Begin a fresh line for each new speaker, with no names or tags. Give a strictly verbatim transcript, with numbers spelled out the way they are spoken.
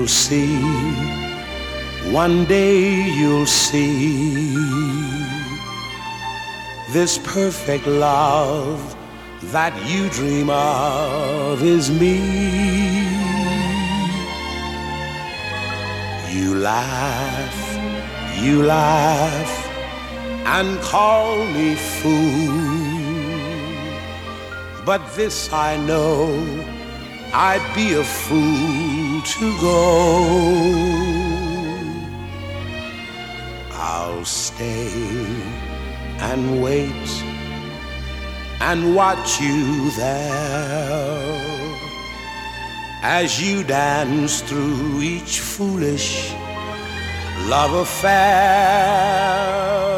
see, one day you'll see, this perfect love that you dream of is me. You laugh, you laugh, and call me fool, but this I know, I'd be a fool to go. I'll stay and wait and watch you there as you dance through each foolish love affair.